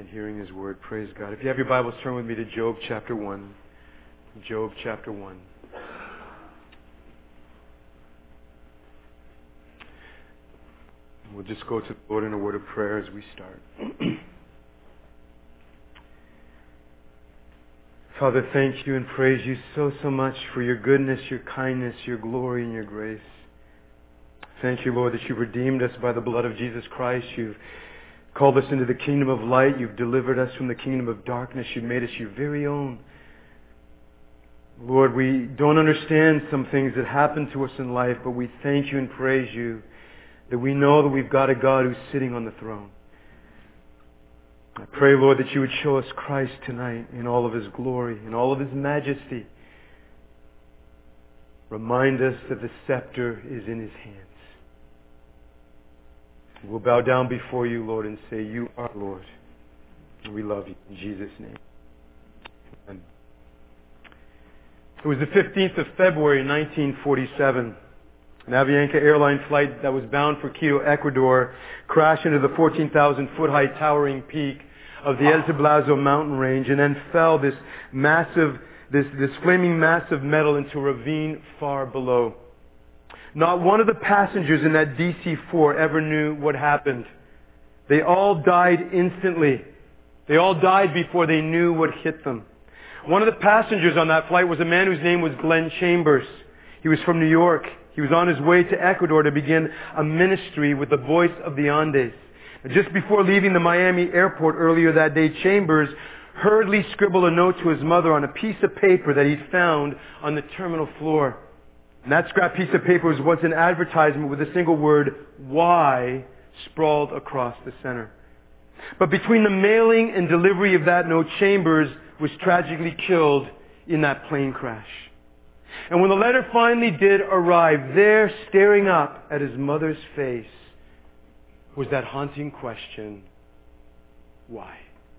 and hearing His Word. Praise God. If you have your Bibles, turn with me to Job chapter 1. Job chapter 1. We'll just go to the Lord in a word of prayer as we start. Father, thank you and praise you so much for your goodness, your kindness, your glory, and your grace. Thank you, Lord, that you've redeemed us by the blood of Jesus Christ. You've called us into the kingdom of light. You've delivered us from the kingdom of darkness. You've made us your very own. Lord, we don't understand some things that happen to us in life, but we thank you and praise you that we know that we've got a God who's sitting on the throne. I pray, Lord, that you would show us Christ tonight in all of His glory, in all of His majesty. Remind us that the scepter is in His hands. We'll bow down before you, Lord, and say, you are Lord. And we love you. In Jesus' name. Amen. It was the 15th of February, 1947. An Avianca airline flight that was bound for Quito, Ecuador, crashed into the 14,000-foot high towering peak of the El Ciblazo mountain range and then fell this flaming mass of metal into a ravine far below. Not one of the passengers in that DC-4 ever knew what happened. They all died instantly. They all died before they knew what hit them. One of the passengers on that flight was a man whose name was Glenn Chambers. He was from New York. He was on his way to Ecuador to begin a ministry with the Voice of the Andes. Just before leaving the Miami airport earlier that day, Chambers hurriedly scribbled a note to his mother on a piece of paper that he'd found on the terminal floor. And that scrap piece of paper was once an advertisement with a single word, "Why," sprawled across the center. But between the mailing and delivery of that note, Chambers was tragically killed in that plane crash. And when the letter finally did arrive, there, staring up at his mother's face, was that haunting question, why?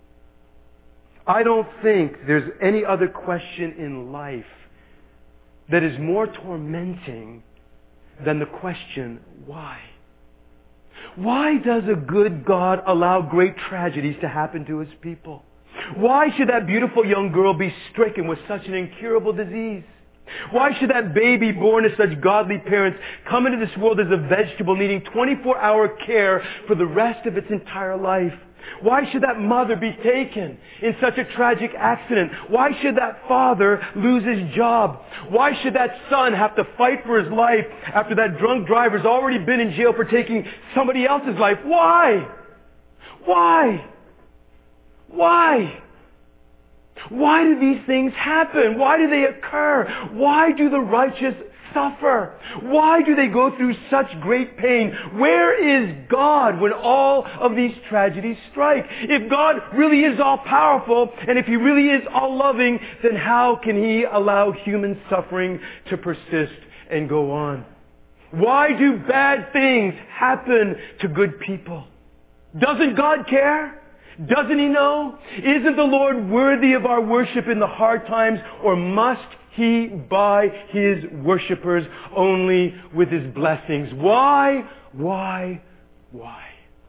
I don't think there's any other question in life that is more tormenting than the question, why? Why does a good God allow great tragedies to happen to His people? Why should that beautiful young girl be stricken with such an incurable disease? Why should that baby born to such godly parents come into this world as a vegetable needing 24-hour care for the rest of its entire life? Why should that mother be taken in such a tragic accident? Why should that father lose his job? Why should that son have to fight for his life after that drunk driver's already been in jail for taking somebody else's life? Why? Why? Why? Why do these things happen? Why do they occur? Why do the righteous suffer? Why do they go through such great pain? Where is God when all of these tragedies strike? If God really is all-powerful, and if He really is all-loving, then how can He allow human suffering to persist and go on? Why do bad things happen to good people? Doesn't God care? Doesn't He know? Isn't the Lord worthy of our worship in the hard times, or must He buy His worshipers only with His blessings? Why? Why? Why?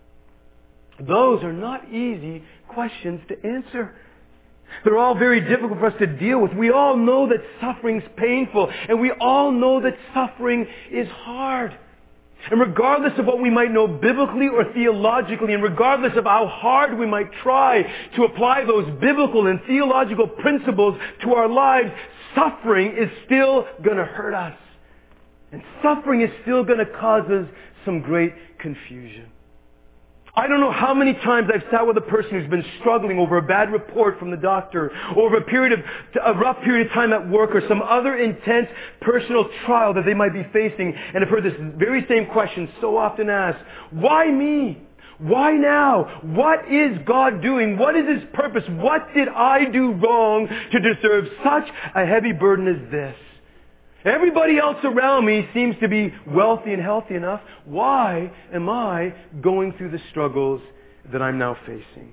Those are not easy questions to answer. They're all very difficult for us to deal with. We all know that suffering's painful, and we all know that suffering is hard. And regardless of what we might know biblically or theologically, and regardless of how hard we might try to apply those biblical and theological principles to our lives, suffering is still going to hurt us. And suffering is still going to cause us some great confusion. I don't know how many times I've sat with a person who's been struggling over a bad report from the doctor, over a rough period of time at work, or some other intense personal trial that they might be facing, and I've heard this very same question so often asked: why me? Why now? What is God doing? What is His purpose? What did I do wrong to deserve such a heavy burden as this? Everybody else around me seems to be wealthy and healthy enough. Why am I going through the struggles that I'm now facing?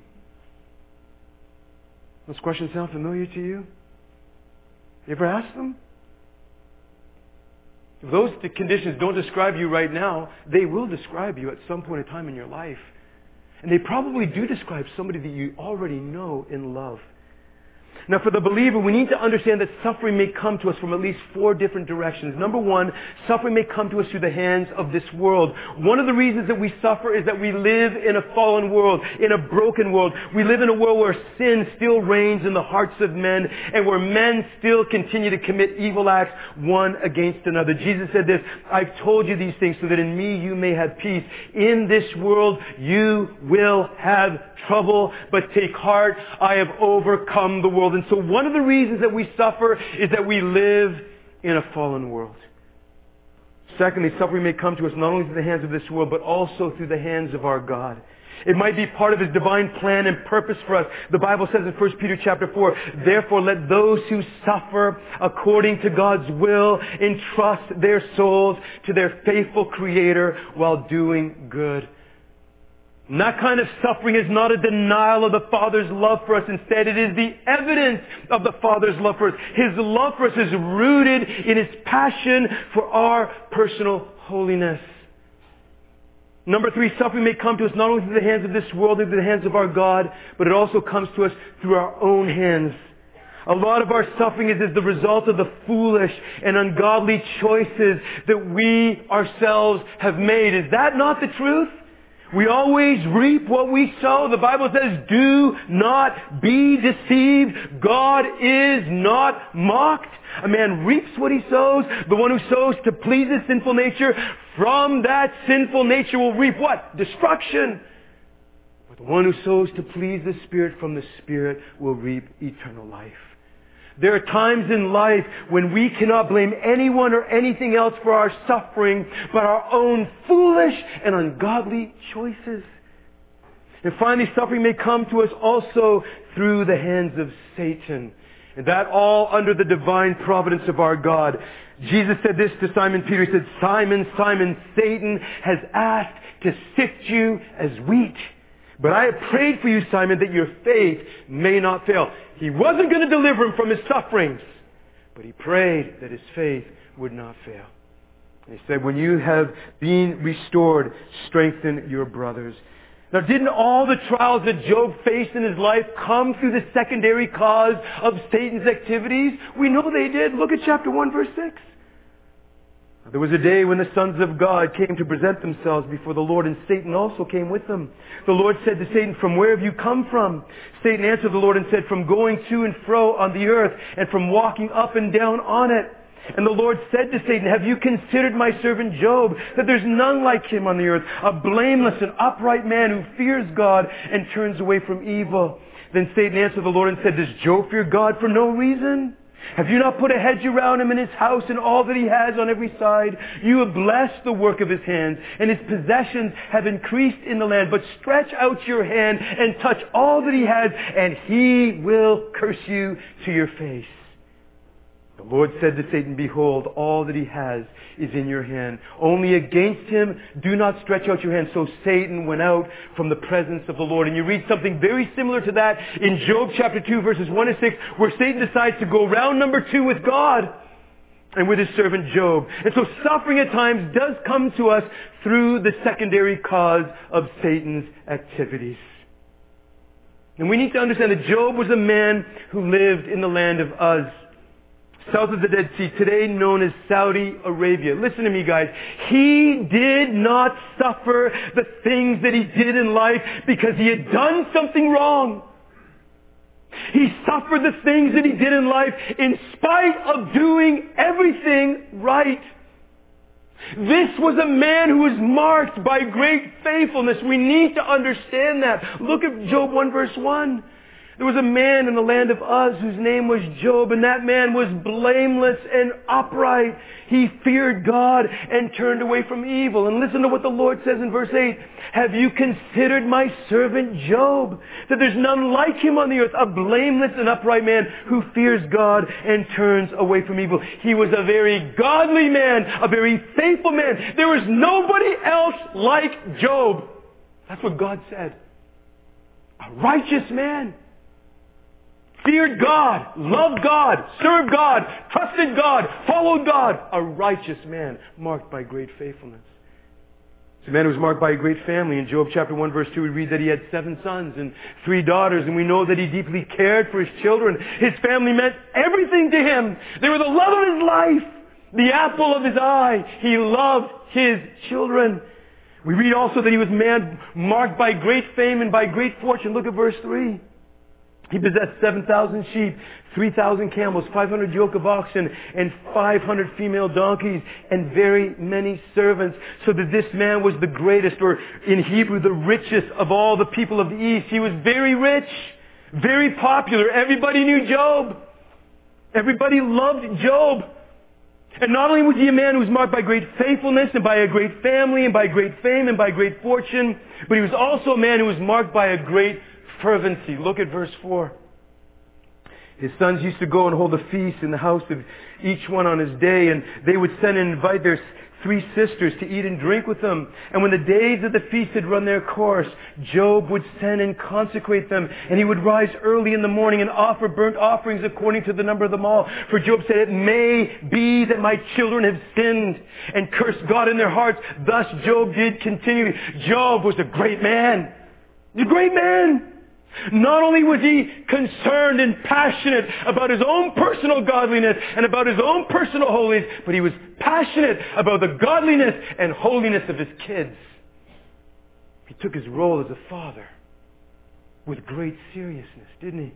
Those questions sound familiar to you? You ever ask them? If those conditions don't describe you right now, they will describe you at some point in time in your life. And they probably do describe somebody that you already know and love. Now, for the believer, we need to understand that suffering may come to us from at least 4 different directions. Number 1, suffering may come to us through the hands of this world. One of the reasons that we suffer is that we live in a fallen world, in a broken world. We live in a world where sin still reigns in the hearts of men, and where men still continue to commit evil acts one against another. Jesus said this, I've told you these things so that in me you may have peace. In this world you will have trouble, but take heart, I have overcome the world. And so one of the reasons that we suffer is that we live in a fallen world. Secondly, suffering may come to us not only through the hands of this world, but also through the hands of our God. It might be part of His divine plan and purpose for us. The Bible says in 1 Peter chapter 4, therefore let those who suffer according to God's will entrust their souls to their faithful Creator while doing good. And that kind of suffering is not a denial of the Father's love for us. Instead, it is the evidence of the Father's love for us. His love for us is rooted in His passion for our personal holiness. Number 3, suffering may come to us not only through the hands of this world, through the hands of our God, but it also comes to us through our own hands. A lot of our suffering is the result of the foolish and ungodly choices that we ourselves have made. Is that not the truth? We always reap what we sow. The Bible says, do not be deceived. God is not mocked. A man reaps what he sows. The one who sows to please his sinful nature, from that sinful nature will reap what? Destruction. But the one who sows to please the Spirit, from the Spirit will reap eternal life. There are times in life when we cannot blame anyone or anything else for our suffering, but our own foolish and ungodly choices. And finally, suffering may come to us also through the hands of Satan. And that all under the divine providence of our God. Jesus said this to Simon Peter. He said, Simon, Simon, Satan has asked to sift you as wheat. But I have prayed for you, Simon, that your faith may not fail. He wasn't going to deliver him from his sufferings, but he prayed that his faith would not fail. And he said, when you have been restored, strengthen your brothers. Now, didn't all the trials that Job faced in his life come through the secondary cause of Satan's activities? We know they did. Look at chapter 1, verse 6. There was a day when the sons of God came to present themselves before the Lord, and Satan also came with them. The Lord said to Satan, from where have you come from? Satan answered the Lord and said, from going to and fro on the earth, and from walking up and down on it. And the Lord said to Satan, have you considered my servant Job, that there's none like him on the earth, a blameless and upright man who fears God and turns away from evil? Then Satan answered the Lord and said, does Job fear God for no reason? Have you not put a hedge around him and his house and all that he has on every side? You have blessed the work of his hands, and his possessions have increased in the land. But stretch out your hand and touch all that he has, and he will curse you to your face. The Lord said to Satan, behold, all that he has is in your hand. Only against him do not stretch out your hand. So Satan went out from the presence of the Lord. And you read something very similar to that in Job chapter 2, verses 1 to 6, where Satan decides to go round number 2 with God and with his servant Job. And so suffering at times does come to us through the secondary cause of Satan's activities. And we need to understand that Job was a man who lived in the land of Uz, south of the Dead Sea, today known as Saudi Arabia. Listen to me, guys. He did not suffer the things that he did in life because he had done something wrong. He suffered the things that he did in life in spite of doing everything right. This was a man who was marked by great faithfulness. We need to understand that. Look at Job 1 verse 1. There was a man in the land of Uz whose name was Job, and that man was blameless and upright. He feared God and turned away from evil. And listen to what the Lord says in verse 8. Have you considered my servant Job, that there's none like him on the earth, a blameless and upright man who fears God and turns away from evil? He was a very godly man, a very faithful man. There was nobody else like Job. That's what God said. A righteous man. Feared God, loved God, served God, trusted God, followed God. A righteous man marked by great faithfulness. It's a man who was marked by a great family. In Job chapter 1 verse 2 we read that he had 7 sons and 3 daughters, and we know that he deeply cared for his children. His family meant everything to him. They were the love of his life, the apple of his eye. He loved his children. We read also that he was a man marked by great fame and by great fortune. Look at verse 3. He possessed 7,000 sheep, 3,000 camels, 500 yoke of oxen, and 500 female donkeys, and very many servants. So that this man was the greatest, or in Hebrew, the richest of all the people of the East. He was very rich, very popular. Everybody knew Job. Everybody loved Job. And not only was he a man who was marked by great faithfulness and by a great family and by great fame and by great fortune, but he was also a man who was marked by a great fervency. Look at verse 4. His sons used to go and hold a feast in the house of each one on his day, and they would send and invite their 3 sisters to eat and drink with them. And when the days of the feast had run their course, Job would send and consecrate them, and he would rise early in the morning and offer burnt offerings according to the number of them all. For Job said, "It may be that my children have sinned and cursed God in their hearts." Thus Job did continually. Job was a great man. He's a great man. Not only was he concerned and passionate about his own personal godliness and about his own personal holiness, but he was passionate about the godliness and holiness of his kids. He took his role as a father with great seriousness, didn't he?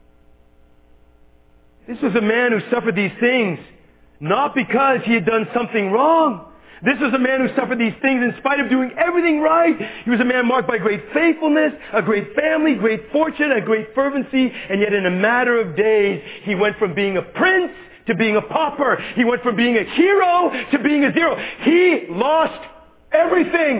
This was a man who suffered these things not because he had done something wrong. This was a man who suffered these things in spite of doing everything right. He was a man marked by great faithfulness, a great family, great fortune, a great fervency, and yet in a matter of days, he went from being a prince to being a pauper. He went from being a hero to being a zero. He lost everything.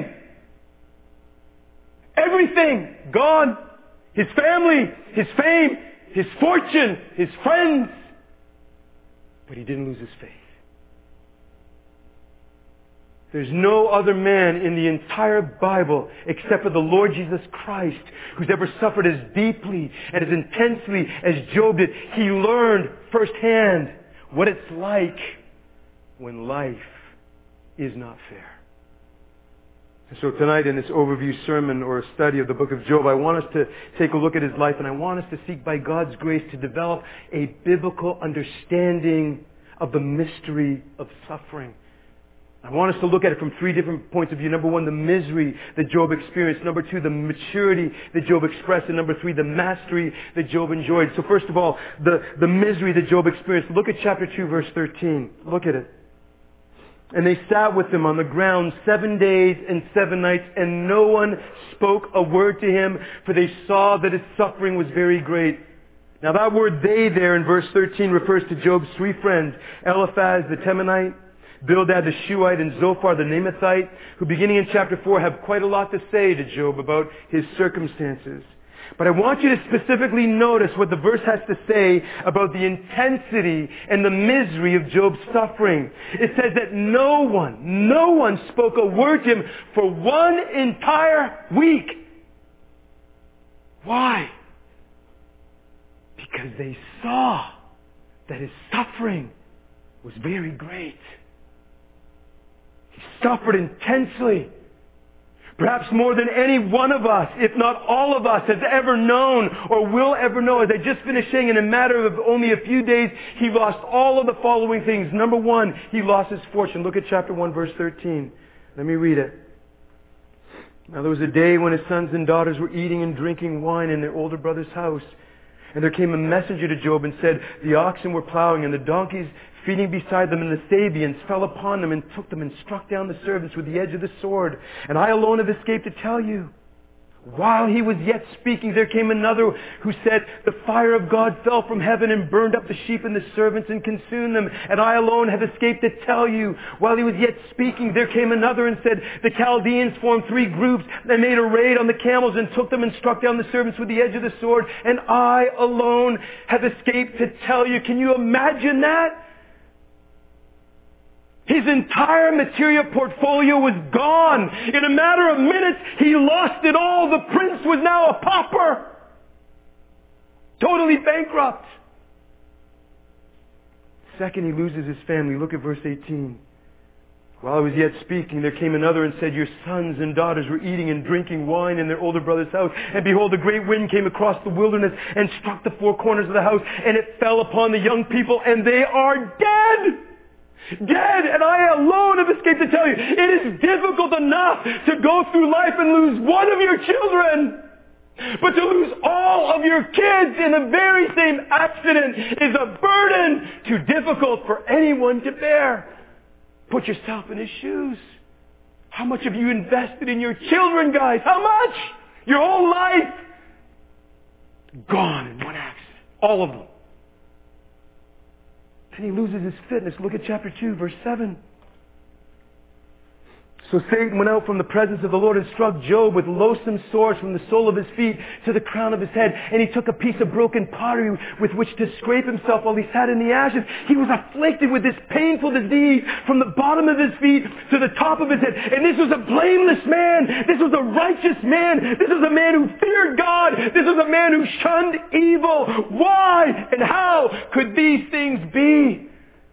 Everything. Gone. His family, his fame, his fortune, his friends. But he didn't lose his faith. There's no other man in the entire Bible except for the Lord Jesus Christ who's ever suffered as deeply and as intensely as Job did. He learned firsthand what it's like when life is not fair. And so tonight in this overview sermon or study of the book of Job, I want us to take a look at his life, and I want us to seek by God's grace to develop a biblical understanding of the mystery of suffering. I want us to look at it from 3 different points of view. Number 1, the misery that Job experienced. Number 2, the maturity that Job expressed. And number 3, the mastery that Job enjoyed. So first of all, the misery that Job experienced. Look at chapter 2, verse 13. Look at it. "And they sat with him on the ground 7 days and 7 nights, and no one spoke a word to him, for they saw that his suffering was very great." Now that word "they" there in verse 13 refers to Job's 3 friends, Eliphaz the Temanite, Bildad the Shuhite, and Zophar the Naamathite, who beginning in chapter 4 have quite a lot to say to Job about his circumstances. But I want you to specifically notice what the verse has to say about the intensity and the misery of Job's suffering. It says that no one spoke a word to him for 1 entire week. Why? Because they saw that his suffering was very great. He suffered intensely. Perhaps more than any one of us, if not all of us, has ever known or will ever know. As I just finished saying, in a matter of only a few days, he lost all of the following things. Number 1, he lost his fortune. Look at chapter 1, verse 13. Let me read it. "Now there was a day when his sons and daughters were eating and drinking wine in their older brother's house. And there came a messenger to Job and said, the oxen were plowing and the donkeys feeding beside them, and the Sabeans fell upon them and took them and struck down the servants with the edge of the sword. And I alone have escaped to tell you. While he was yet speaking, there came another who said, the fire of God fell from heaven and burned up the sheep and the servants and consumed them. And I alone have escaped to tell you. While he was yet speaking, there came another and said, the Chaldeans formed 3 groups. They made a raid on the camels and took them and struck down the servants with the edge of the sword. And I alone have escaped to tell you." Can you imagine that? His entire material portfolio was gone. In a matter of minutes, he lost it all. The prince was now a pauper. Totally bankrupt. Second, he loses his family. Look at verse 18. While I was yet speaking, there came another and said, your sons and daughters were eating and drinking wine in their older brother's house. And behold, a great wind came across the wilderness and struck the four corners of the house, and it fell upon the young people, and they are dead. Dead, and I alone have escaped to tell you, it is difficult enough to go through life and lose one of your children. But to lose all of your kids in the very same accident is a burden too difficult for anyone to bear. Put yourself in his shoes. How much have you invested in your children, guys? How much? Your whole life. Gone in one accident. All of them. Then he loses his fitness. Look at chapter 2, verse 7. So Satan went out from the presence of the Lord and struck Job with loathsome sores from the sole of his feet to the crown of his head. And he took a piece of broken pottery with which to scrape himself while he sat in the ashes. He was afflicted with this painful disease from the bottom of his feet to the top of his head. And this was a blameless man. This was a righteous man. This was a man who feared God. This was a man who shunned evil. Why and how could these things be?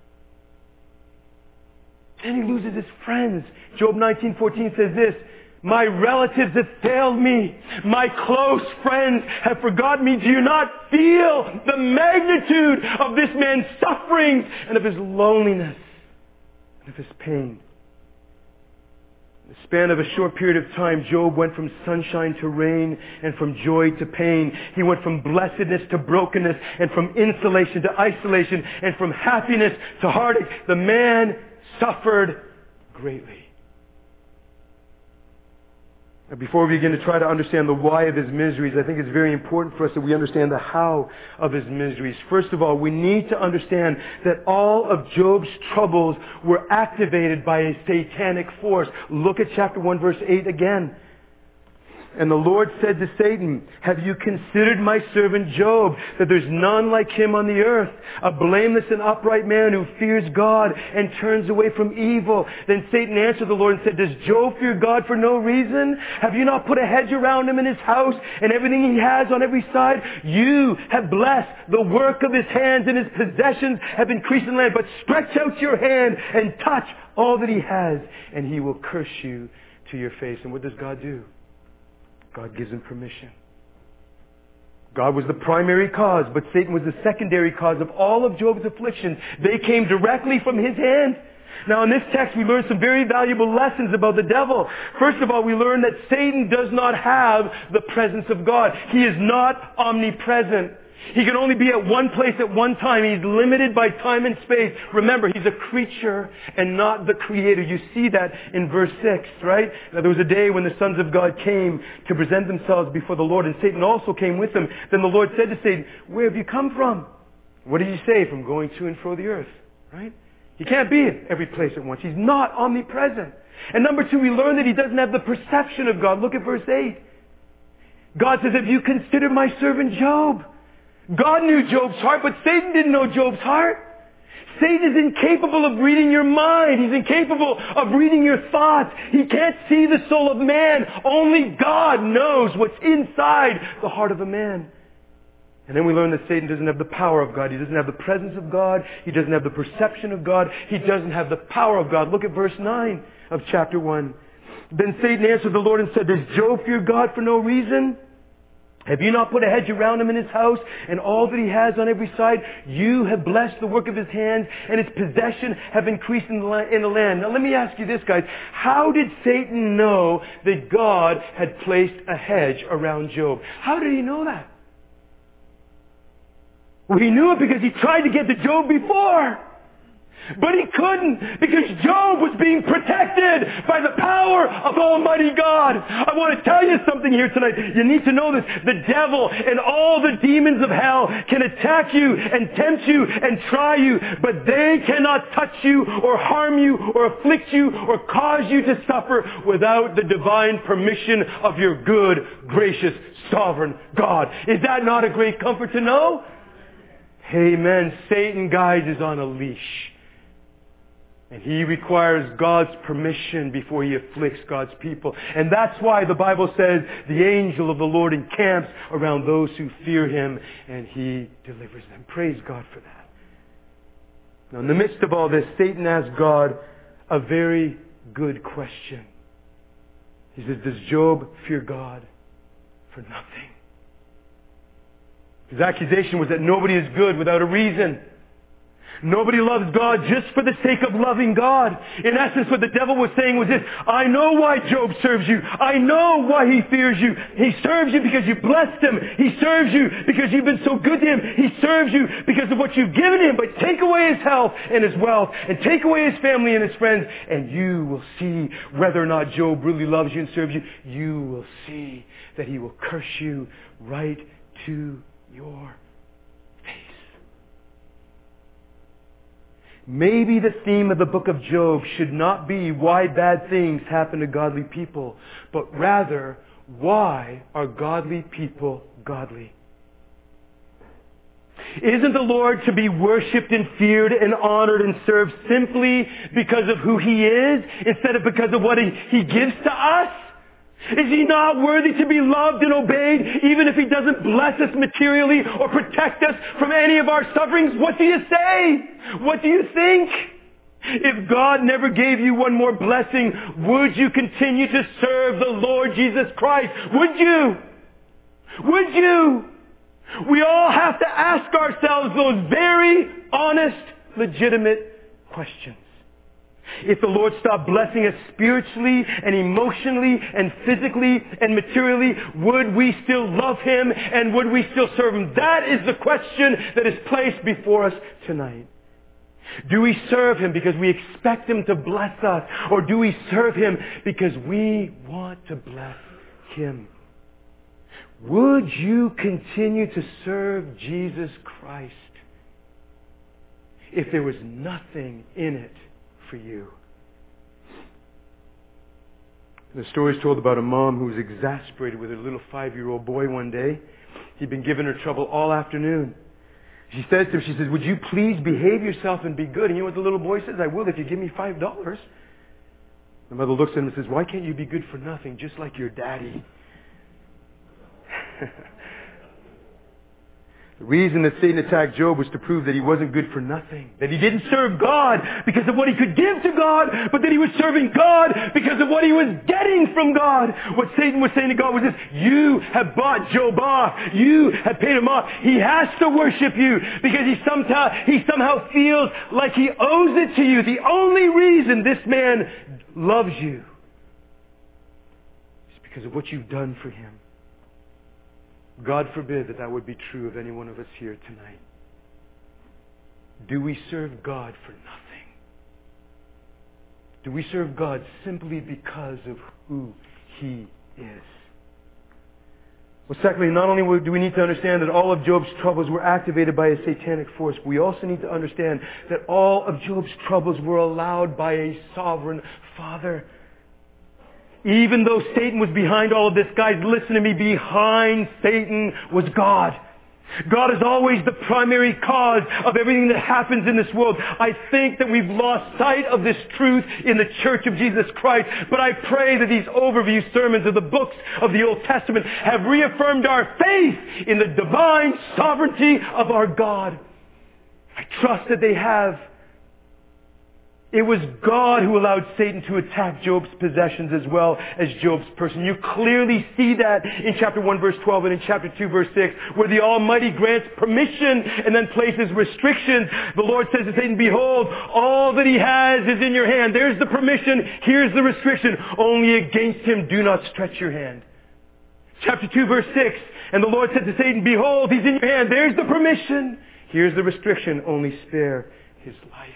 And he loses his friends. Job 19:14 says this, my relatives have failed me. My close friends have forgotten me. Do you not feel the magnitude of this man's sufferings and of his loneliness and of his pain? In the span of a short period of time, Job went from sunshine to rain and from joy to pain. He went from blessedness to brokenness and from insulation to isolation and from happiness to heartache. The man suffered greatly. Now, before we begin to try to understand the why of his miseries, I think it's very important for us that we understand the how of his miseries. First of all, we need to understand that all of Job's troubles were activated by a satanic force. Look at chapter 1, verse 8 again. And the Lord said to Satan, have you considered my servant Job, that there's none like him on the earth, a blameless and upright man who fears God and turns away from evil? Then Satan answered the Lord and said, does Job fear God for no reason? Have you not put a hedge around him in his house and everything he has on every side? You have blessed the work of his hands, and his possessions have increased in land. But stretch out your hand and touch all that he has, and he will curse you to your face. And what does God do? God gives him permission. God was the primary cause, but Satan was the secondary cause of all of Job's afflictions. They came directly from his hand. Now in this text we learn some very valuable lessons about the devil. First of all, we learn that Satan does not have the presence of God. He is not omnipresent. He can only be at one place at one time. He's limited by time and space. Remember, he's a creature and not the creator. You see that in verse 6, right? Now, there was a day when the sons of God came to present themselves before the Lord, and Satan also came with them. Then the Lord said to Satan, where have you come from? What did he say? From going to and fro the earth, right? He can't be in every place at once. He's not omnipresent. And number two, we learn that he doesn't have the perception of God. Look at verse 8. God says, have you considered my servant Job? God knew Job's heart, but Satan didn't know Job's heart. Satan is incapable of reading your mind. He's incapable of reading your thoughts. He can't see the soul of man. Only God knows what's inside the heart of a man. And then we learn that Satan doesn't have the power of God. He doesn't have the presence of God. He doesn't have the perception of God. He doesn't have the power of God. Look at verse 9 of chapter 1. Then Satan answered the Lord and said, does Job fear God for no reason? Have you not put a hedge around him in his house and all that he has on every side? You have blessed the work of his hands, and his possession have increased in the land. Now let me ask you this, guys. How did Satan know that God had placed a hedge around Job? How did he know that? Well, he knew it because he tried to get to Job before. But he couldn't, because Job was being protected by the power of Almighty God. I want to tell you something here tonight. You need to know this. The devil and all the demons of hell can attack you and tempt you and try you, but they cannot touch you or harm you or afflict you or cause you to suffer without the divine permission of your good, gracious, sovereign God. Is that not a great comfort to know? Amen. Satan, guys, is on a leash. And he requires God's permission before he afflicts God's people. And that's why the Bible says the angel of the Lord encamps around those who fear him, and he delivers them. Praise God for that. Now, in the midst of all this, Satan asked God a very good question. He says, does Job fear God for nothing? His accusation was that nobody is good without a reason. Nobody loves God just for the sake of loving God. In essence, what the devil was saying was this: I know why Job serves you. I know why he fears you. He serves you because you blessed him. He serves you because you've been so good to him. He serves you because of what you've given him. But take away his health and his wealth, and take away his family and his friends, and you will see whether or not Job really loves you and serves you. You will see that he will curse you right to your face. Maybe the theme of the book of Job should not be why bad things happen to godly people, but rather, why are godly people godly? Isn't the Lord to be worshipped and feared and honored and served simply because of who He is, instead of because of what He gives to us? Is He not worthy to be loved and obeyed, even if He doesn't bless us materially or protect us from any of our sufferings? What do you say? What do you think? If God never gave you one more blessing, would you continue to serve the Lord Jesus Christ? Would you? Would you? We all have to ask ourselves those very honest, legitimate questions. If the Lord stopped blessing us spiritually and emotionally and physically and materially, would we still love Him and would we still serve Him? That is the question that is placed before us tonight. Do we serve Him because we expect Him to bless us, or do we serve Him because we want to bless Him? Would you continue to serve Jesus Christ if there was nothing in it for you? The story is told about a mom who was exasperated with her little 5-year-old boy one day. He'd been giving her trouble all afternoon. She says to him, she says, would you please behave yourself and be good? And you know what the little boy says? I will if you give me $5. The mother looks at him and says, why can't you be good for nothing, just like your daddy? The reason that Satan attacked Job was to prove that he wasn't good for nothing. That he didn't serve God because of what he could give to God, but that he was serving God because of what he was getting from God. What Satan was saying to God was this: you have bought Job off. You have paid him off. He has to worship you because he somehow feels like he owes it to you. The only reason this man loves you is because of what you've done for him. God forbid that would be true of any one of us here tonight. Do we serve God for nothing? Do we serve God simply because of who He is? Well, secondly, not only do we need to understand that all of Job's troubles were activated by a satanic force, we also need to understand that all of Job's troubles were allowed by a sovereign Father. Even though Satan was behind all of this, guys, listen to me, behind Satan was God. God is always the primary cause of everything that happens in this world. I think that we've lost sight of this truth in the Church of Jesus Christ, but I pray that these overview sermons of the books of the Old Testament have reaffirmed our faith in the divine sovereignty of our God. I trust that they have. It was God who allowed Satan to attack Job's possessions as well as Job's person. You clearly see that in chapter 1 verse 12 and in chapter 2 verse 6, where the Almighty grants permission and then places restrictions. The Lord says to Satan, behold, all that he has is in your hand. There's the permission. Here's the restriction. Only against him do not stretch your hand. Chapter 2 verse 6, and the Lord said to Satan, behold, he's in your hand. There's the permission. Here's the restriction. Only spare his life.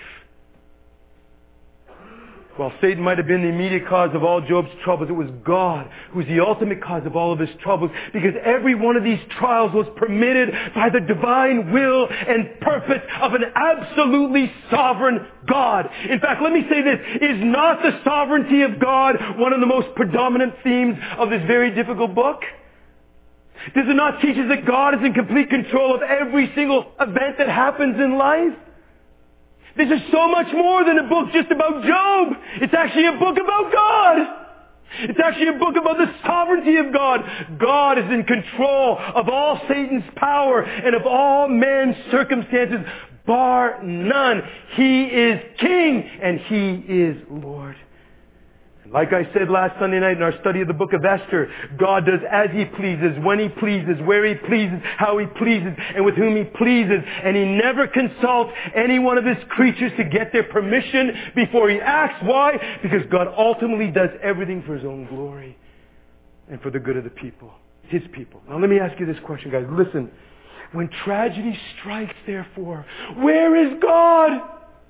While Satan might have been the immediate cause of all Job's troubles, it was God who was the ultimate cause of all of his troubles, because every one of these trials was permitted by the divine will and purpose of an absolutely sovereign God. In fact, let me say this: is not the sovereignty of God one of the most predominant themes of this very difficult book? Does it not teach us that God is in complete control of every single event that happens in life? This is so much more than a book just about Job. It's actually a book about God. It's actually a book about the sovereignty of God. God is in control of all Satan's power and of all man's circumstances. bar none. He is King and He is Lord. Like I said last Sunday night in our study of the book of Esther, God does as He pleases, when He pleases, where He pleases, how He pleases, and with whom He pleases. And He never consults any one of His creatures to get their permission before He acts. Why? Because God ultimately does everything for His own glory and for the good of the people, His people. Now let me ask you this question, guys. Listen. When tragedy strikes, therefore, where is God?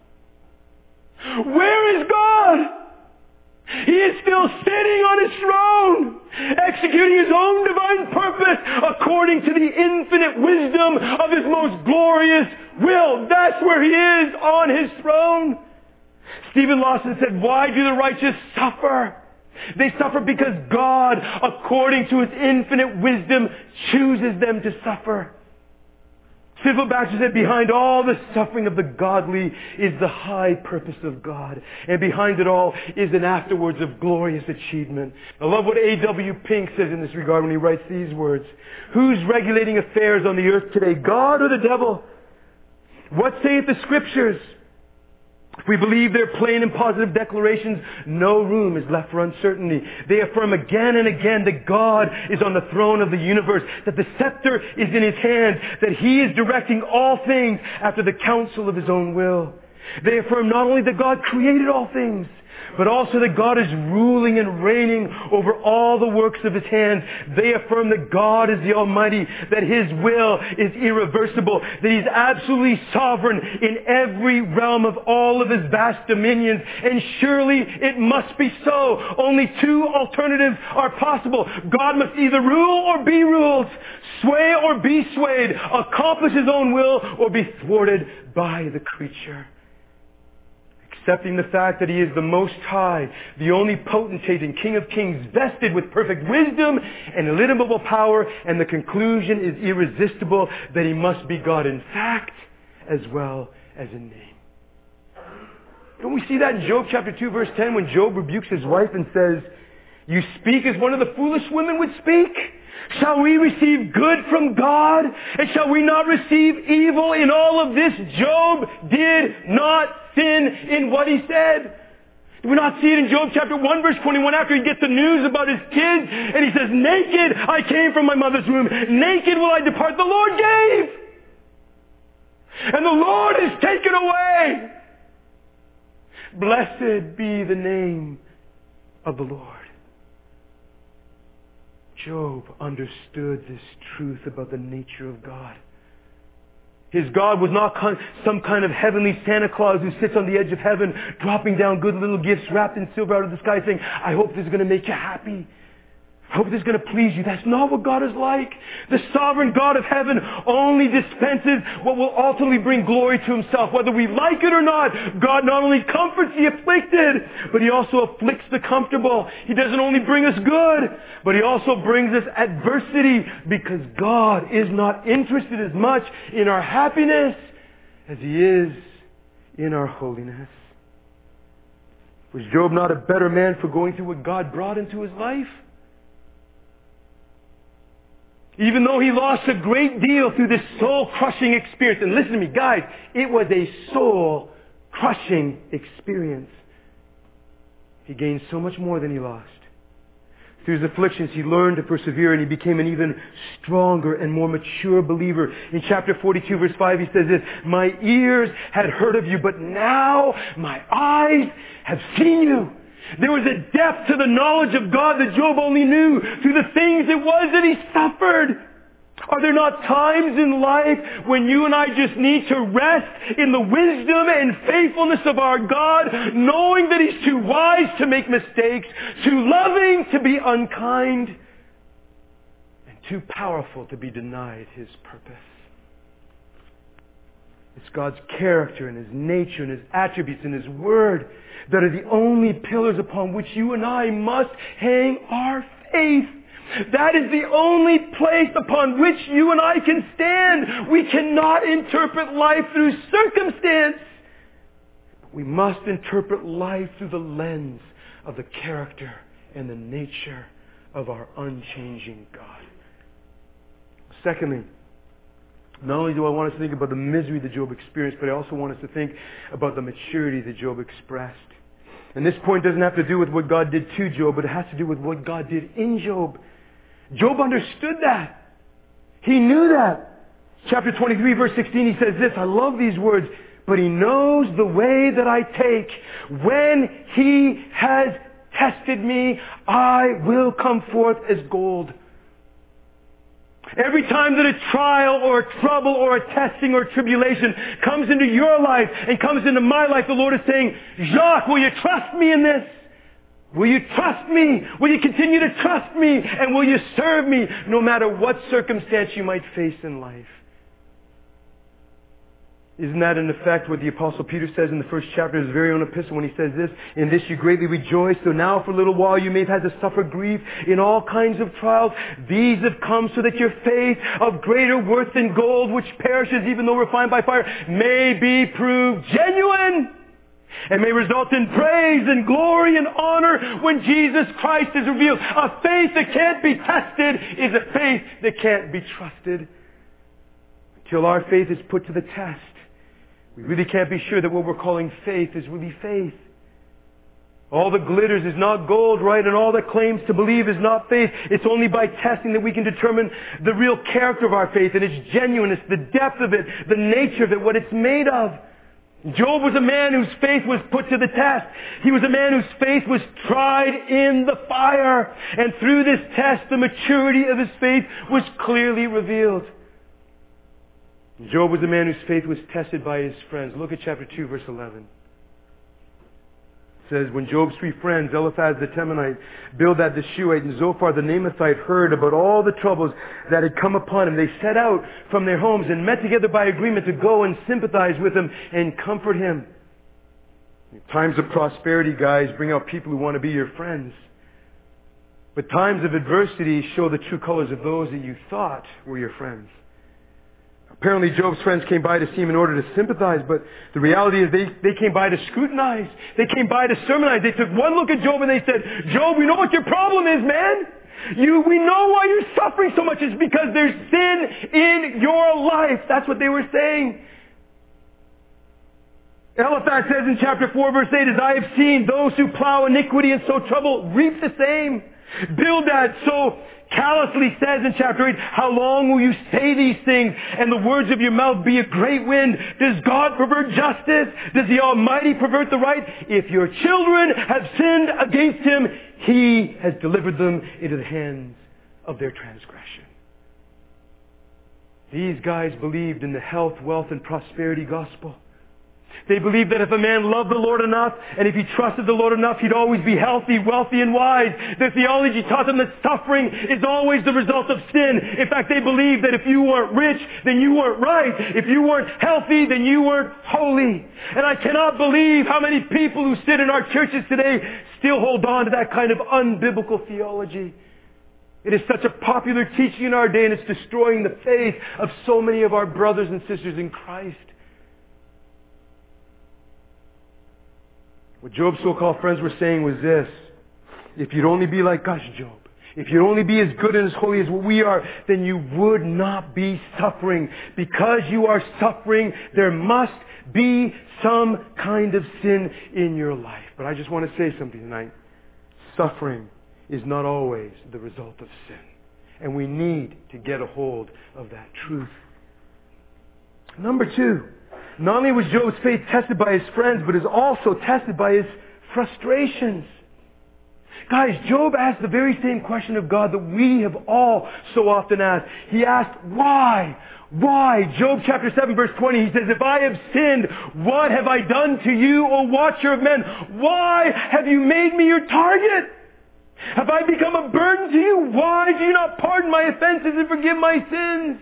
Where is God? He is still sitting on His throne, executing His own divine purpose according to the infinite wisdom of His most glorious will. That's where He is, on His throne. Stephen Lawson said, why do the righteous suffer? They suffer because God, according to His infinite wisdom, chooses them to suffer. Civil Baxter said, behind all the suffering of the godly is the high purpose of God. And behind it all is an afterwards of glorious achievement. I love what A.W. Pink says in this regard when he writes these words. Who's regulating affairs on the earth today, God or the devil? What saith the Scriptures? If we believe their plain and positive declarations, no room is left for uncertainty. They affirm again and again that God is on the throne of the universe, that the scepter is in His hand, that He is directing all things after the counsel of His own will. They affirm not only that God created all things, but also that God is ruling and reigning over all the works of His hands. They affirm that God is the Almighty, that His will is irreversible, that He's absolutely sovereign in every realm of all of His vast dominions. And surely it must be so. Only two alternatives are possible. God must either rule or be ruled, sway or be swayed, accomplish His own will or be thwarted by the creature. Accepting the fact that He is the Most High, the only potentate and King of Kings, vested with perfect wisdom and illimitable power, and the conclusion is irresistible that He must be God in fact as well as in name. Don't we see that in Job chapter 2 verse 10 when Job rebukes his wife and says, you speak as one of the foolish women would speak? Shall we receive good from God? And shall we not receive evil in all of this? Job did not sin in what he said. Do we not see it in Job chapter 1 verse 21 after he gets the news about his kids and he says, naked I came from my mother's womb, naked will I depart. The Lord gave, and the Lord is taken away. Blessed be the name of the Lord. Job understood this truth about the nature of God. His God was not some kind of heavenly Santa Claus who sits on the edge of heaven dropping down good little gifts wrapped in silver out of the sky saying, I hope this is going to make you happy. I hope this is going to please you. That's not what God is like. The sovereign God of heaven only dispenses what will ultimately bring glory to Himself. Whether we like it or not, God not only comforts the afflicted, but He also afflicts the comfortable. He doesn't only bring us good, but He also brings us adversity, because God is not interested as much in our happiness as He is in our holiness. Was Job not a better man for going through what God brought into his life? Even though he lost a great deal through this soul-crushing experience. And listen to me, guys, it was a soul-crushing experience. He gained so much more than he lost. Through his afflictions, he learned to persevere, and he became an even stronger and more mature believer. In chapter 42, verse 5, he says this, my ears had heard of you, but now my eyes have seen you. There was a depth to the knowledge of God that Job only knew through the things it was that he suffered. Are there not times in life when you and I just need to rest in the wisdom and faithfulness of our God, knowing that He's too wise to make mistakes, too loving to be unkind, and too powerful to be denied His purpose? It's God's character and His nature and His attributes and His Word that are the only pillars upon which you and I must hang our faith. That is the only place upon which you and I can stand. We cannot interpret life through circumstance. We must interpret life through the lens of the character and the nature of our unchanging God. Secondly, Not only do I want us to think about the misery that Job experienced, but I also want us to think about the maturity that Job expressed. And this point doesn't have to do with what God did to Job, but it has to do with what God did in Job. Job understood that. He knew that. Chapter 23, verse 16, he says this, I love these words, but he knows the way that I take. When he has tested me, I will come forth as gold. Every time that a trial or a trouble or a testing or a tribulation comes into your life and comes into my life, the Lord is saying, Jacques, will you trust me in this? Will you trust me? Will you continue to trust me? And will you serve me no matter what circumstance you might face in life? Isn't that in effect what the Apostle Peter says in the first chapter of his very own epistle when he says this, in this you greatly rejoice, though now for a little while you may have had to suffer grief in all kinds of trials. These have come so that your faith, of greater worth than gold, which perishes even though refined by fire, may be proved genuine and may result in praise and glory and honor when Jesus Christ is revealed. A faith that can't be tested is a faith that can't be trusted. Until our faith is put to the test, we really can't be sure that what we're calling faith is really faith. All that glitters is not gold, right? And all that claims to believe is not faith. It's only by testing that we can determine the real character of our faith and its genuineness, the depth of it, the nature of it, what it's made of. Job was a man whose faith was put to the test. He was a man whose faith was tried in the fire. And through this test, the maturity of his faith was clearly revealed. Job was a man whose faith was tested by his friends. Look at chapter 2, verse 11. It says, when Job's three friends, Eliphaz the Temanite, Bildad the Shuhite, and Zophar the Naamathite heard about all the troubles that had come upon him, they set out from their homes and met together by agreement to go and sympathize with him and comfort him. Times of prosperity, guys, bring out people who want to be your friends. But times of adversity show the true colors of those that you thought were your friends. Apparently Job's friends came by to see him in order to sympathize, but the reality is they came by to scrutinize. They came by to sermonize. They took one look at Job and they said, Job, we know what your problem is, man. We know why you're suffering so much. It's because there's sin in your life. That's what they were saying. Eliphaz says in chapter 4, verse 8, as I have seen those who plow iniquity and sow trouble reap the same. Bildad so callously says in chapter 8, how long will you say these things and the words of your mouth be a great wind? Does God pervert justice? Does the Almighty pervert the right? If your children have sinned against Him, He has delivered them into the hands of their transgression. These guys believed in the health, wealth, and prosperity gospel. They believed that if a man loved the Lord enough, and if he trusted the Lord enough, he'd always be healthy, wealthy, and wise. Their theology taught them that suffering is always the result of sin. In fact, they believed that if you weren't rich, then you weren't right. If you weren't healthy, then you weren't holy. And I cannot believe how many people who sit in our churches today still hold on to that kind of unbiblical theology. It is such a popular teaching in our day, and it's destroying the faith of so many of our brothers and sisters in Christ. What Job's so-called friends were saying was this: if you'd only be like us, Job, if you'd only be as good and as holy as what we are, then you would not be suffering. Because you are suffering, there must be some kind of sin in your life. But I just want to say something tonight. Suffering is not always the result of sin. And we need to get a hold of that truth. Number two, not only was Job's faith tested by his friends, but is also tested by his frustrations. Guys, Job asked the very same question of God that we have all so often asked. He asked, why? Why? Job chapter 7 verse 20, he says, if I have sinned, what have I done to you, O watcher of men? Why have you made me your target? Have I become a burden to you? Why do you not pardon my offenses and forgive my sins?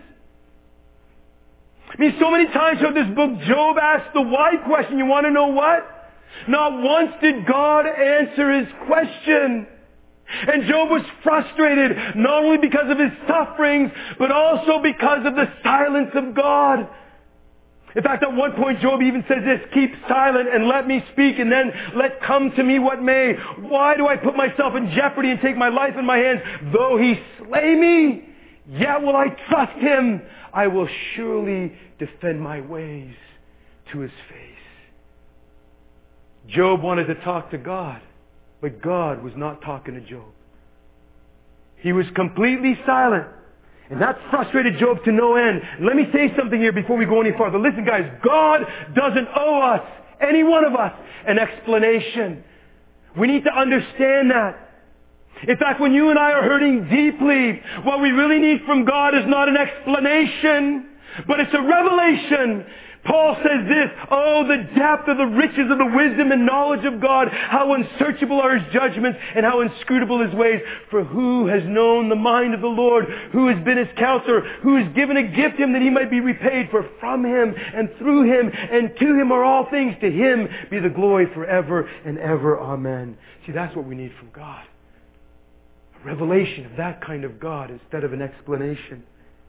I mean, so many times throughout this book, Job asks the why question. You want to know what? Not once did God answer his question. And Job was frustrated, not only because of his sufferings, but also because of the silence of God. In fact, at one point, Job even says this, keep silent and let me speak, and then let come to me what may. Why do I put myself in jeopardy and take my life in my hands? Though he slay me, yet will I trust him. I will surely defend my ways to his face. Job wanted to talk to God, but God was not talking to Job. He was completely silent. And that frustrated Job to no end. Let me say something here before we go any farther. Listen, guys, God doesn't owe us, any one of us, an explanation. We need to understand that. In fact, when you and I are hurting deeply, what we really need from God is not an explanation, but it's a revelation. Paul says this, oh, the depth of the riches of the wisdom and knowledge of God, how unsearchable are his judgments and how inscrutable his ways. For who has known the mind of the Lord? Who has been his counselor? Who has given a gift to him that he might be repaid? For from him and through him and to him are all things. To him be the glory forever and ever. Amen. See, that's what we need from God. A revelation of that kind of God instead of an explanation.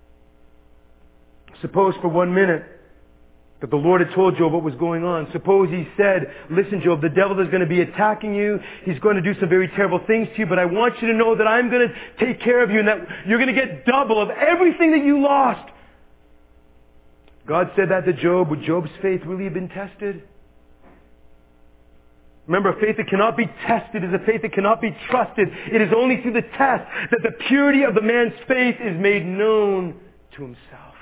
Suppose for 1 minute that the Lord had told Job what was going on. Suppose he said, listen, Job, the devil is going to be attacking you. He's going to do some very terrible things to you, but I want you to know that I'm going to take care of you and that you're going to get double of everything that you lost. God said that to Job. Would Job's faith really have been tested? Remember, a faith that cannot be tested is a faith that cannot be trusted. It is only through the test that the purity of the man's faith is made known to himself.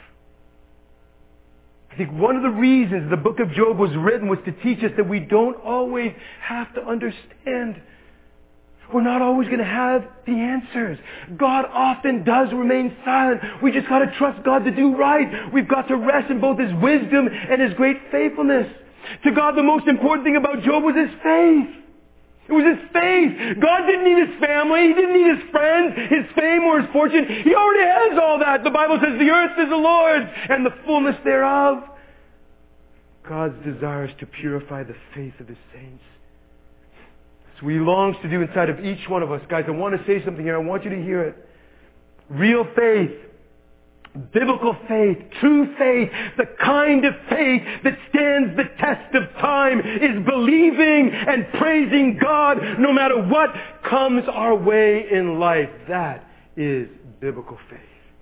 I think one of the reasons the book of Job was written was to teach us that we don't always have to understand. We're not always going to have the answers. God often does remain silent. We just got to trust God to do right. We've got to rest in both his wisdom and his great faithfulness. To God, the most important thing about Job was his faith. It was his faith. God didn't need his family. He didn't need his friends, his fame, or his fortune. He already has all that. The Bible says the earth is the Lord's and the fullness thereof. God's desires to purify the faith of his saints. That's what he longs to do inside of each one of us. Guys, I want to say something here. I want you to hear it. Real faith, biblical faith, true faith, the kind of faith that stands the test of time is believing and praising God no matter what comes our way in life. That is biblical faith.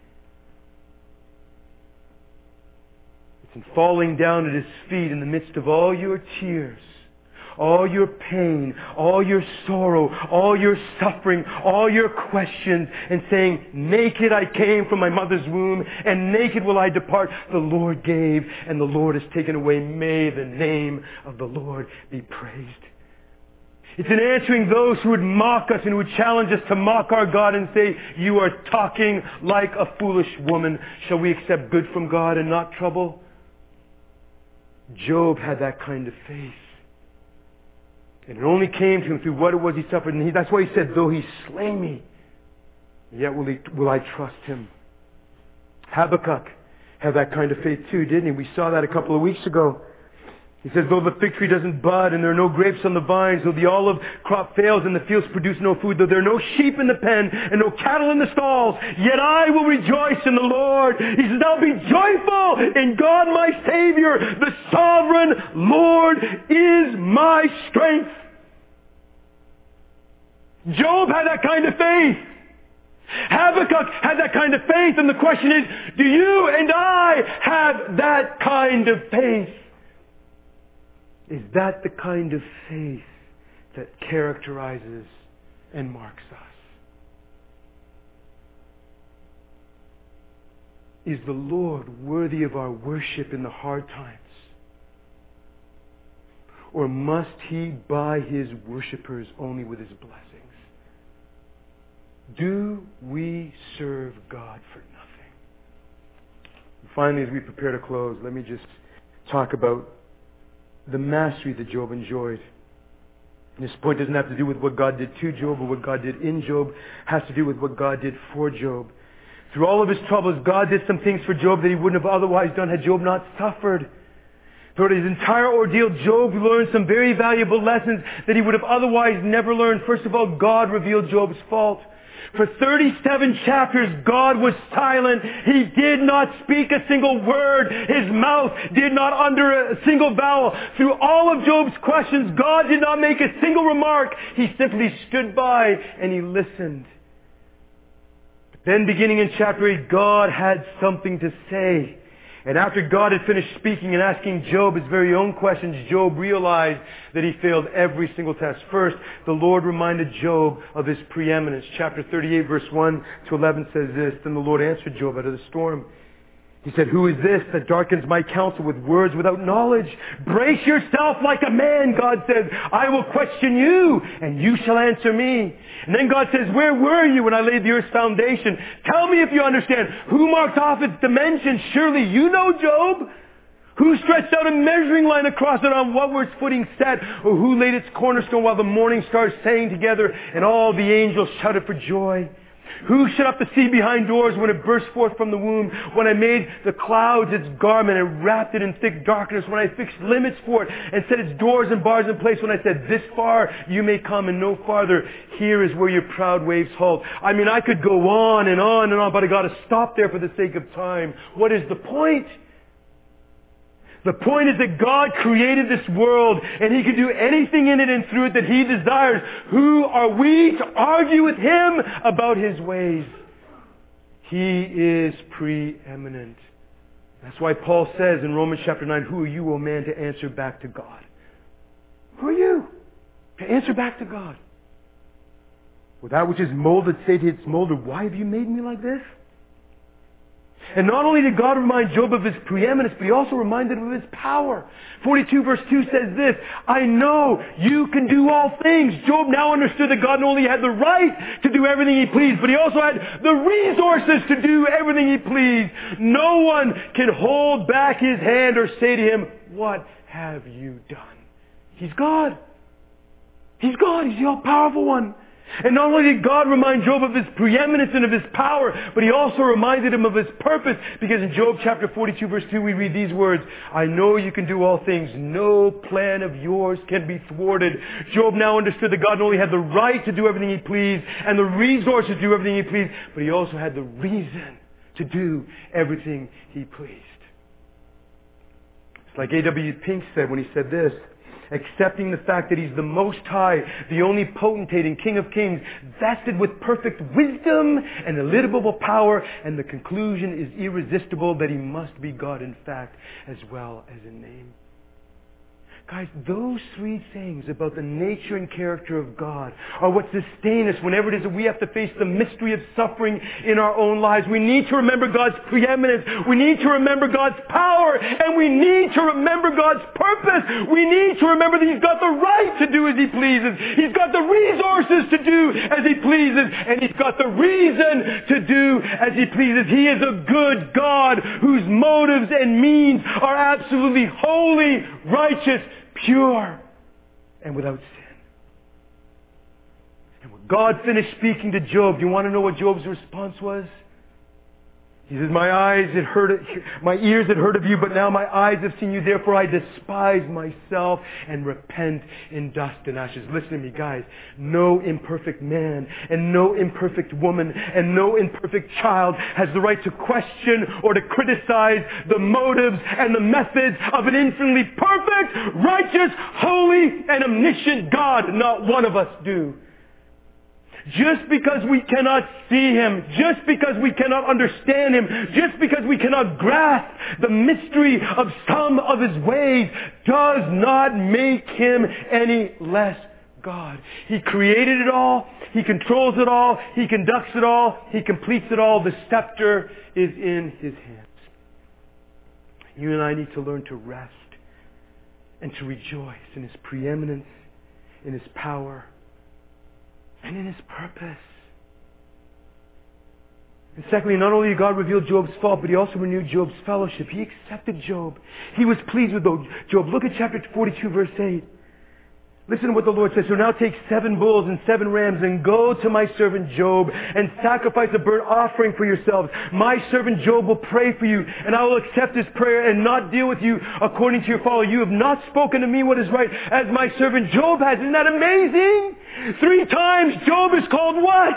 It's in falling down at his feet in the midst of all your tears, all your pain, all your sorrow, all your suffering, all your questions, and saying, naked I came from my mother's womb, and naked will I depart. The Lord gave, and the Lord has taken away. May the name of the Lord be praised. It's in answering those who would mock us and who would challenge us to mock our God and say, you are talking like a foolish woman. Shall we accept good from God and not trouble? Job had that kind of faith. And it only came to him through what it was he suffered. And that's why he said, though he slay me, yet will I trust him. Habakkuk had that kind of faith too, didn't he? We saw that a couple of weeks ago. He says, though the fig tree doesn't bud and there are no grapes on the vines, though the olive crop fails and the fields produce no food, though there are no sheep in the pen and no cattle in the stalls, yet I will rejoice in the Lord. He says, I'll be joyful in God my Savior. The sovereign Lord is my strength. Job had that kind of faith. Habakkuk had that kind of faith. And the question is, do you and I have that kind of faith? Is that the kind of faith that characterizes and marks us? Is the Lord worthy of our worship in the hard times? Or must he buy his worshipers only with his blessings? Do we serve God for nothing? And finally, as we prepare to close, let me just talk about the mastery that Job enjoyed. And this point doesn't have to do with what God did to Job or what God did in Job. It has to do with what God did for Job. Through all of his troubles, God did some things for Job that he wouldn't have otherwise done had Job not suffered. Throughout his entire ordeal, Job learned some very valuable lessons that he would have otherwise never learned. First of all, God revealed Job's fault. For 37 chapters, God was silent. He did not speak a single word. His mouth did not utter a single vowel. Through all of Job's questions, God did not make a single remark. He simply stood by and he listened. But Then beginning in chapter 8, God had something to say. And after God had finished speaking and asking Job his very own questions, Job realized that he failed every single test. First, the Lord reminded Job of his preeminence. Chapter 38 verse 1 to 11 says this, Then the Lord answered Job out of the storm. He said, Who is this that darkens my counsel with words without knowledge? Brace yourself like a man, God says. I will question you, and you shall answer me. And then God says, Where were you when I laid the earth's foundation? Tell me if you understand. Who marked off its dimensions? Surely you know, Job. Who stretched out a measuring line across it, on what were its footing set? Or who laid its cornerstone while the morning stars sang together and all the angels shouted for joy? Who shut up the sea behind doors when it burst forth from the womb? When I made the clouds its garment and wrapped it in thick darkness? When I fixed limits for it and set its doors and bars in place? When I said, This far you may come and no farther. Here is where your proud waves halt. I mean, I could go on and on and on, but I got to stop there for the sake of time. What is the point? The point is that God created this world and He can do anything in it and through it that He desires. Who are we to argue with Him about His ways? He is preeminent. That's why Paul says in Romans chapter 9, Who are you, O man, to answer back to God? Who are you to answer back to God? Well, that which is molded, say to its molder, Why have you made me like this? And not only did God remind Job of His preeminence, but He also reminded him of His power. 42 verse 2 says this, I know you can do all things. Job now understood that God not only had the right to do everything He pleased, but He also had the resources to do everything He pleased. No one can hold back His hand or say to Him, What have you done? He's God. He's God. He's the all-powerful one. And not only did God remind Job of His preeminence and of His power, but He also reminded him of His purpose. Because in Job chapter 42 verse 2 we read these words, I know you can do all things. No plan of yours can be thwarted. Job now understood that God not only had the right to do everything He pleased and the resources to do everything He pleased, but He also had the reason to do everything He pleased. It's like A.W. Pink said when he said this, accepting the fact that He's the Most High, the only potentate and King of Kings, vested with perfect wisdom and illimitable power, and the conclusion is irresistible that He must be God in fact as well as in name. Guys, those three things about the nature and character of God are what sustain us whenever it is that we have to face the mystery of suffering in our own lives. We need to remember God's preeminence. We need to remember God's power. And we need to remember God's purpose. We need to remember that He's got the right to do as He pleases. He's got the resources to do as He pleases. And He's got the reason to do as He pleases. He is a good God whose motives and means are absolutely holy, righteous, pure, and without sin. And when God finished speaking to Job, do you want to know what Job's response was? He says, my ears had heard of you, but now my eyes have seen you. Therefore I despise myself and repent in dust and ashes. Listen to me, guys. No imperfect man and no imperfect woman and no imperfect child has the right to question or to criticize the motives and the methods of an infinitely perfect, righteous, holy, and omniscient God. Not one of us do. Just because we cannot see Him, just because we cannot understand Him, just because we cannot grasp the mystery of some of His ways, does not make Him any less God. He created it all. He controls it all. He conducts it all. He completes it all. The scepter is in His hands. You and I need to learn to rest and to rejoice in His preeminence, in His power, and in His purpose. And secondly, not only did God reveal Job's fault, but He also renewed Job's fellowship. He accepted Job. He was pleased with Job. Look at chapter 42, verse 8. Listen to what the Lord says. So now take 7 bulls and 7 rams and go to my servant Job and sacrifice a burnt offering for yourselves. My servant Job will pray for you, and I will accept his prayer and not deal with you according to your folly. You have not spoken to me what is right, as my servant Job has. Isn't that amazing? 3 times Job is called what?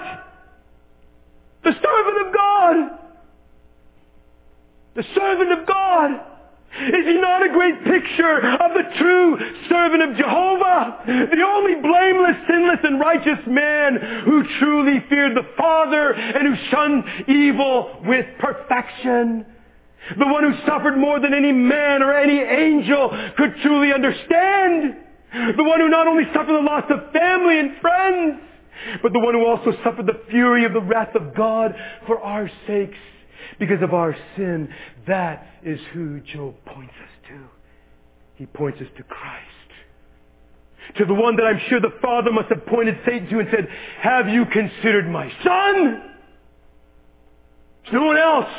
The servant of God. The servant of God. Is he not a great picture of the true servant of Jehovah? The only blameless, sinless, and righteous man who truly feared the Father and who shunned evil with perfection. The one who suffered more than any man or any angel could truly understand. The one who not only suffered the loss of family and friends, but the one who also suffered the fury of the wrath of God for our sakes because of our sin. That is who Job points us to. He points us to Christ. To the one that I'm sure the Father must have pointed Satan to and said, have you considered my son? There's no one else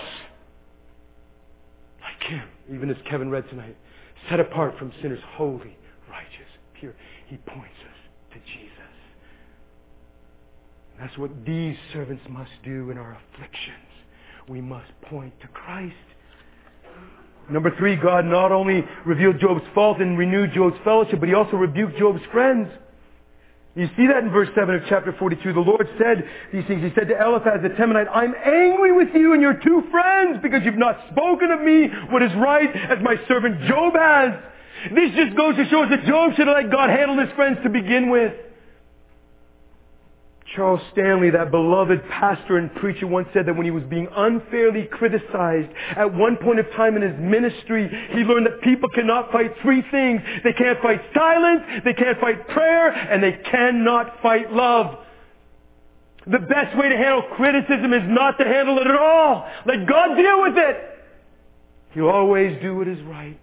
like him. Even as Kevin read tonight, set apart from sinners, holy, righteous, pure. He points us to Jesus. That's what these servants must do in our afflictions. We must point to Christ. Number 3, God not only revealed Job's fault and renewed Job's fellowship, but he also rebuked Job's friends. You see that in verse 7 of chapter 42. The Lord said these things. He said to Eliphaz the Temanite, I'm angry with you and your 2 friends because you've not spoken of me what is right as my servant Job has. This just goes to show us that Job should have let God handle his friends to begin with. Charles Stanley, that beloved pastor and preacher, once said that when he was being unfairly criticized at one point of time in his ministry, he learned that people cannot fight 3 things. They can't fight silence, they can't fight prayer, and they cannot fight love. The best way to handle criticism is not to handle it at all. Let God deal with it. He'll always do what is right.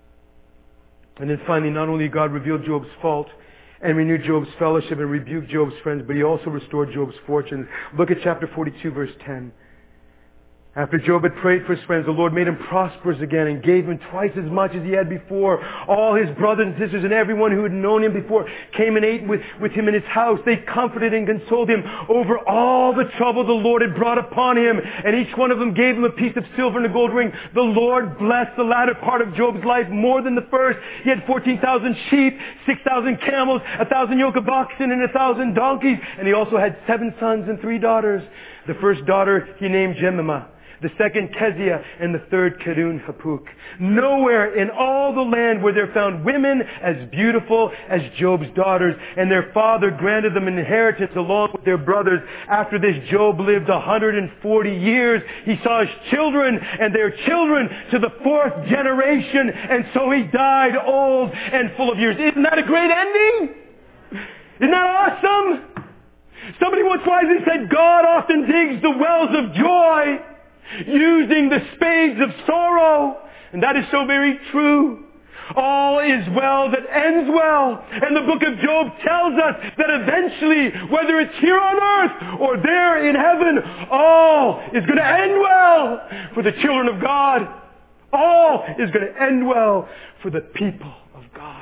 And then finally, not only did God reveal Job's fault and renewed Job's fellowship and rebuked Job's friends, but he also restored Job's fortunes. Look at chapter 42, verse 10. After Job had prayed for his friends, the Lord made him prosperous again and gave him twice as much as he had before. All his brothers and sisters and everyone who had known him before came and ate with him in his house. They comforted and consoled him over all the trouble the Lord had brought upon him. And each one of them gave him a piece of silver and a gold ring. The Lord blessed the latter part of Job's life more than the first. He had 14,000 sheep, 6,000 camels, 1,000 yoke of oxen, and 1,000 donkeys. And he also had 7 sons and 3 daughters. The first daughter he named Jemimah, the second Keziah, and the third Kedun Hapuk. Nowhere in all the land were there found women as beautiful as Job's daughters, and their father granted them an inheritance along with their brothers. After this, Job lived 140 years. He saw his children and their children to the 4th generation, and so he died old and full of years. Isn't that a great ending? Isn't that awesome? Somebody once wisely said, God often digs the wells of joy using the spades of sorrow. And that is so very true. All is well that ends well. And the book of Job tells us that eventually, whether it's here on earth or there in heaven, all is going to end well for the children of God. All is going to end well for the people of God.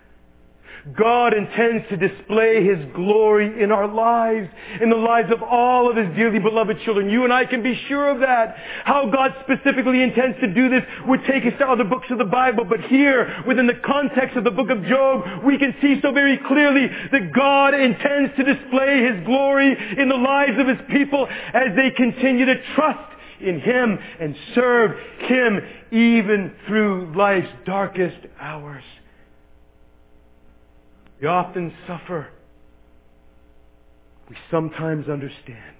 God intends to display His glory in our lives, in the lives of all of His dearly beloved children. You and I can be sure of that. How God specifically intends to do this would take us to other books of the Bible, but here, within the context of the book of Job, we can see so very clearly that God intends to display His glory in the lives of His people as they continue to trust in Him and serve Him even through life's darkest hours. We often suffer. We sometimes understand.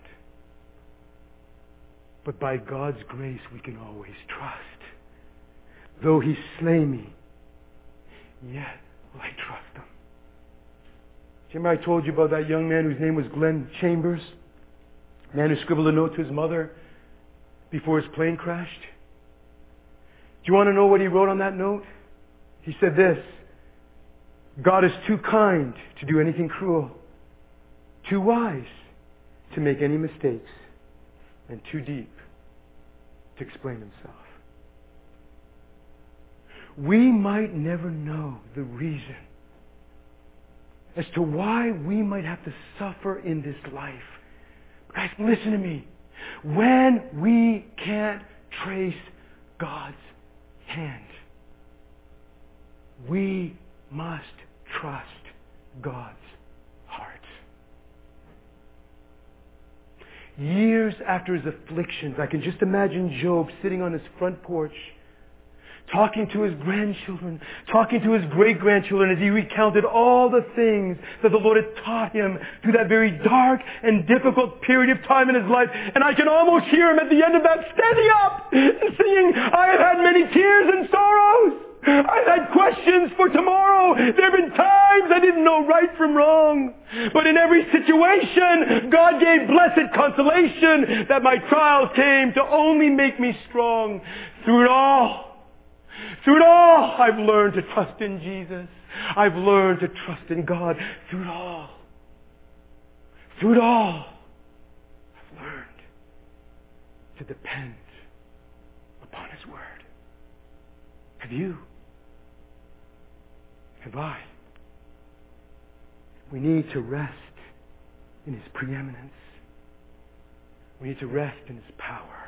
But by God's grace, we can always trust. Though He slay me, yet will I trust Him. Remember I told you about that young man whose name was Glenn Chambers? A man who scribbled a note to his mother before his plane crashed? Do you want to know what he wrote on that note? He said this: God is too kind to do anything cruel, too wise to make any mistakes, and too deep to explain Himself. We might never know the reason as to why we might have to suffer in this life. Guys, listen to me. When we can't trace God's hand, we must trust God's heart. Years after his afflictions, I can just imagine Job sitting on his front porch, talking to his grandchildren, talking to his great-grandchildren as he recounted all the things that the Lord had taught him through that very dark and difficult period of time in his life. And I can almost hear him at the end of that standing up and singing, I have had many tears and sorrows. I've had questions for tomorrow. There have been times I didn't know right from wrong. But in every situation, God gave blessed consolation that my trials came to only make me strong. Through it all, I've learned to trust in Jesus. I've learned to trust in God. Through it all, I've learned to depend upon His Word. Have you? Have I? We need to rest in His preeminence. We need to rest in His power.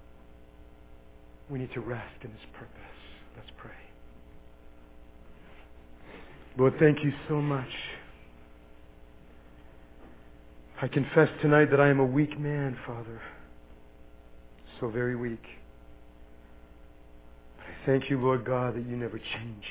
We need to rest in His purpose. Let's pray. Lord, thank you so much. I confess tonight that I am a weak man, Father. So very weak. But I thank you, Lord God, that you never change.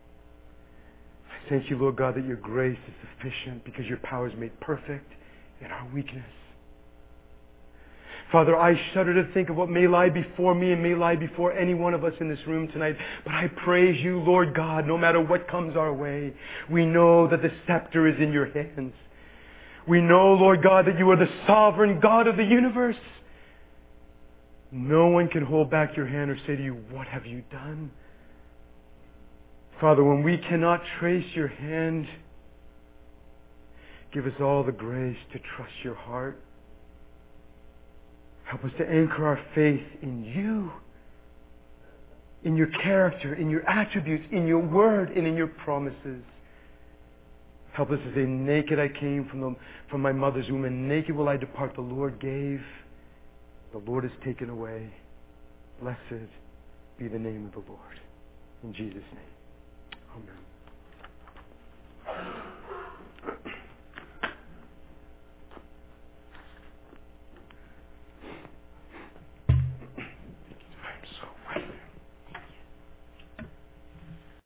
I thank you, Lord God, that your grace is sufficient because your power is made perfect in our weakness. Father, I shudder to think of what may lie before me and may lie before any one of us in this room tonight. But I praise you, Lord God, no matter what comes our way. We know that the scepter is in your hands. We know, Lord God, that you are the sovereign God of the universe. No one can hold back your hand or say to you, what have you done? Father, when we cannot trace your hand, give us all the grace to trust your heart. Help us to anchor our faith in you, in your character, in your attributes, in your word, and in your promises. Help us to say, naked I came from my mother's womb, and naked will I depart. The Lord gave, the Lord has taken away. Blessed be the name of the Lord. In Jesus' name, amen.